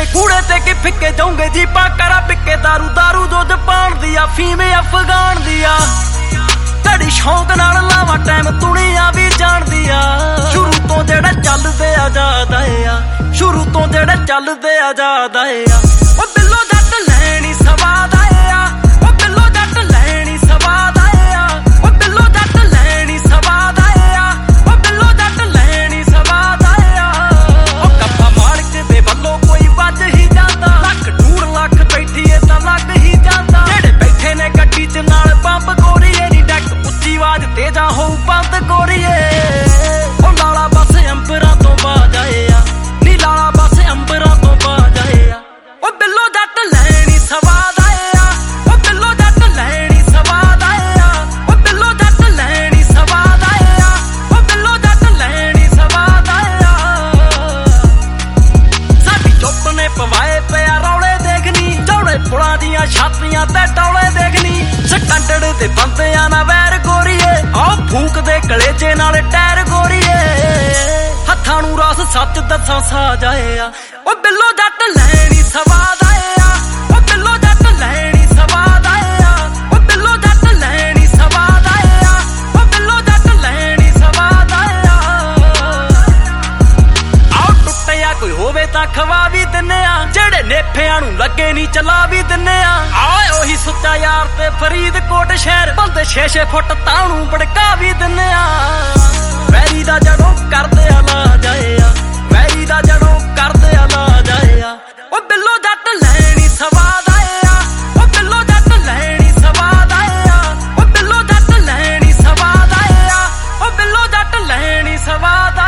कूड़े ते कि फिक्के जाऊंगे जी पाकरा पिक्के दारू दारू दुध पान दिया फीम अफगान दिया घड़ी शौक नाल लावा टाइम दुनिया भी जान दिया शुरू तो जेड़ा चलदे आजाद आया शुरू तो जेड़ा चलदे आजाद आया ओ बिल्लो जट लैनी सवाद आया ओ बिल्लो जट लैनी सवाद आया ओ बिल्लो जट लैनी सवाद आया ओ बिल्लो जट लैनी सवाद आया ओ कप्पा मालिक दे वल्लों कोई वज ही जांदा लख 2 लाख बैठीए तां लग ही जांदा जेड़े बैठे ने गड्डी च नाल पंप गोरीए नी डैक उच्ची आवाज ते जा होऊ बंद गोरीए ओ लाला बस अंबरां तो बाज आया नी लाला बस अंबरां तो बाज आया ओ बिल्लो जट लैनी सवाद आया ओ बिल्लो जट लैनी सवाद आया ओ बिल्लो जट लैनी सवाद आया ओ बिल्लो जट लैनी सवाद आया साडी चुप ने पवाए पिया रौले देखनी चौड़े पुलां दियां छातियां ते डौले देखनी सकंडड़ दे बंदियां ना वैर गोरीए आओ फूक दे कलेजे नाल टैर गोरीए हत्थां नूं रस सच दसां साज आया ओ बिल्लो जट लैनी सवाद आया ओ बिल्लो जट लैनी सवाद आया ओ बिल्लो जट लैनी सवाद आया ओ बिल्लो जट लैनी सवाद आया आओ टुੱਟਿਆ कोई होवे तां खवा भी दिन्ने आ जेड़े नेफिਆਂ नूं लगे नहीं चला भी दिन्ने आ आए ओही सुच्चा यार ते फरीदकोट शहर बंदे 6-6 फुट ताणू भड़का भी दिन्ने आ वैरी दा जड़ों करदे आला जाया वैरी दा जड़ों करदे आला जाया ओ बिल्लो जट लैनी सवाद आया ओ बिल्लो जट लैनी सवाद आया ओ बिल्लो जट लैनी सवाद आया ओ बिल्लो जट लैनी सवाद